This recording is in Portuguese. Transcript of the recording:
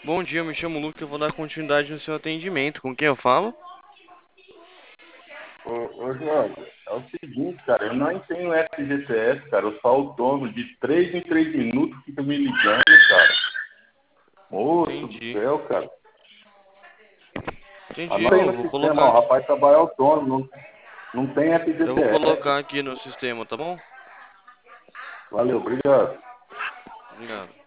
Bom dia, me chamo Lucas, eu vou dar continuidade no seu atendimento. Com quem eu falo? Ô, João, é o seguinte, cara, eu não tenho FGTS, cara, eu sou autônomo, de 3 em 3 minutos fica me ligando, cara. Moço do Entendi. céu, cara. Entendi, Anota aí eu no vou sistema, ó, colocar. o rapaz trabalha autônomo, não tem Eu vou FGTS. colocar aqui no sistema, tá bom? Valeu, obrigado. Obrigado.